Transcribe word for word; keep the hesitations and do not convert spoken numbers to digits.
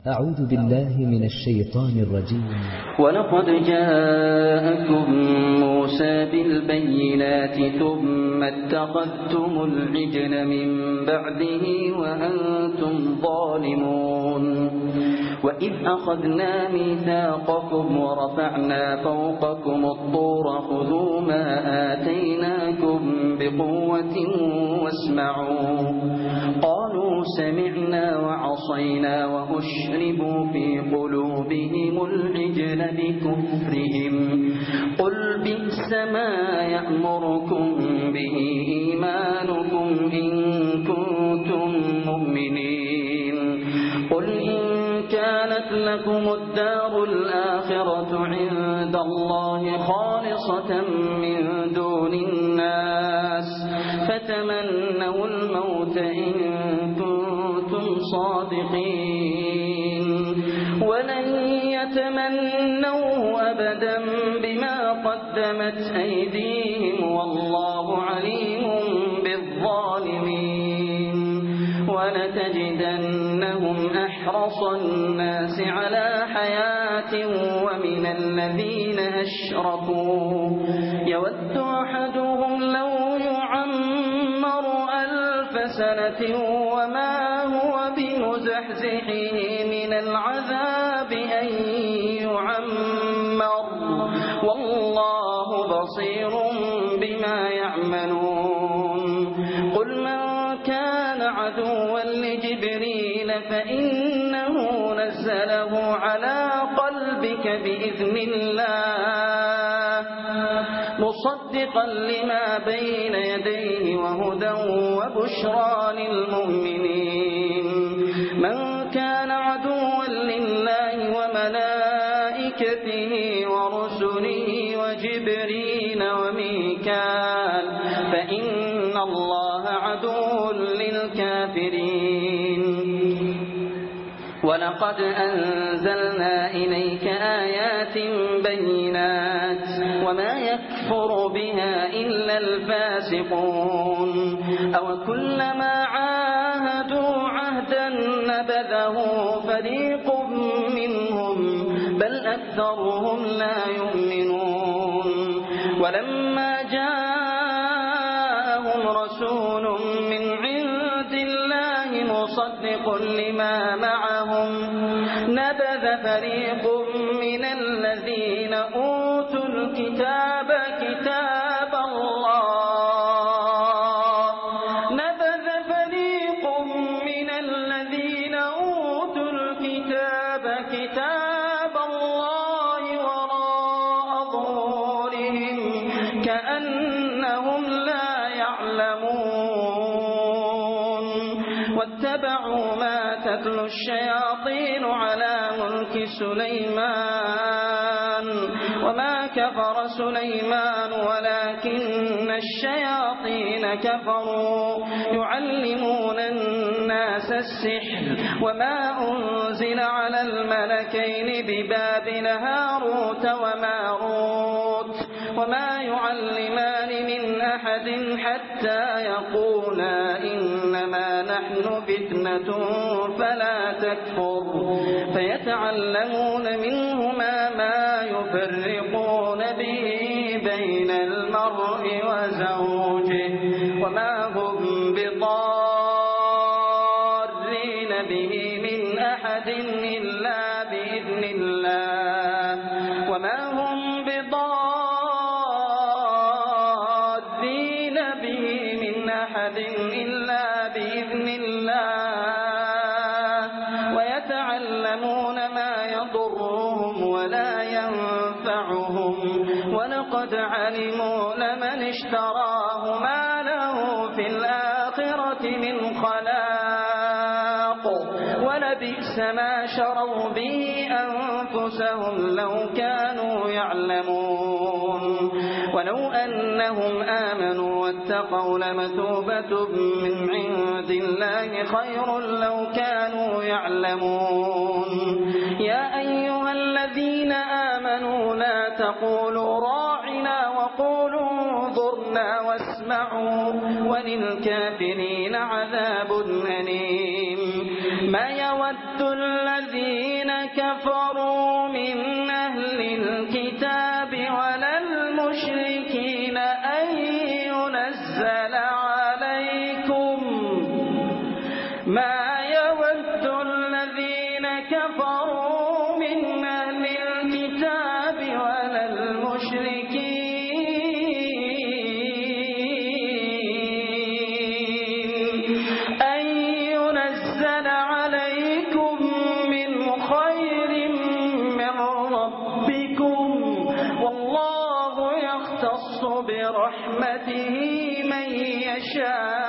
أعوذ بالله من الشيطان الرجيم. ولقد جاءكم موسى بالبينات ثم اتخذتم العجل من بعده وأنتم ظالمون. وإذ أخذنا ميثاقكم ورفعنا فوقكم الطور خذوا ما آتيناكم بقوة واسمعوا. قالوا سمعنا وعصينا وأشربوا في قلوبهم العجل بكفرهم. قل بئس ما يأمركم به إيمانكم إن كنتم مؤمنين. قل إن كانت لكم الدار الآخرة عند الله خالصة من دون الناس فتمنوا الموت إن كنتم صادقين. ولن يتمنوه أبدا بما قدمت أيديهم والله عليم بالظالمين. ولتجدنهم أحرص الناس على حياة ومن الذين أشركوا يود أحدهم لو يعمر ألف سنة وما هو بمزحزحه من العذاب أن يعمر والله بصير بما يعملون. قل من كان عدوا لجبريل فإنه نزله على قلبك بإذن الله مصدقا لما بين يديه وهدى وبشرى للمؤمنين. من كان عدوا لله وملائكته ورسله وجبريل وميكال فإن الله عدو للكافرين. ولقد أنزلنا إليك آيات بينات وما يكفر بها إلا الفاسقون. أو كلما عاهدوا عهدا نبذه فريق منهم بل أكثرهم لا يؤمنون. ولما جاءهم رسول من عند الله مصدق لما معهم نبذ فريق من الذين أوتوا الكتاب كتاب الله نبذ فريق من الذين أوتوا الكتاب كتاب الله وراء ظهورهم كأنهم لا يعلمون. واتبعوا ما تتلو الشياطين على ملك سليمان وما كفر سليمان ولكن الشياطين كفروا يعلمون الناس السحر وما أنزل على الملكين ببابل هاروت وماروت وما يعلمان من أحد حتى يقولا إنما نحن فتنة فلا تكفر. فيتعلمون منهما ما يفرقون به بين المرء وزوجه وما هم بضارين به من أحد إلا بإذن الله وما هم بضارين به من أحد إلا بإذن الله. ويتعلمون ما يضرهم ولا ينفعهم ولقد علموا لمن اشتراه ما له في الآخرة من خلاق ولبئس ما شروا به أنفسهم لو كانوا يعلمون. ولو أنهم آمنوا واتقوا لمثوبة من عند الله خير لو كانوا يعلمون. يا أيها الذين آمنوا لا تقولوا راعنا وقولوا انظرنا واسمعوا وللكافرين عذاب أليم. ما يود الذين كفروا من أهل الكتاب ولا المشركين أن ينزل عليكم ما يود الذين كفروا من أهل الكتاب ولا المشركين أن ينزل عليكم من خير من ربكم والله يختص برحمته من يشاء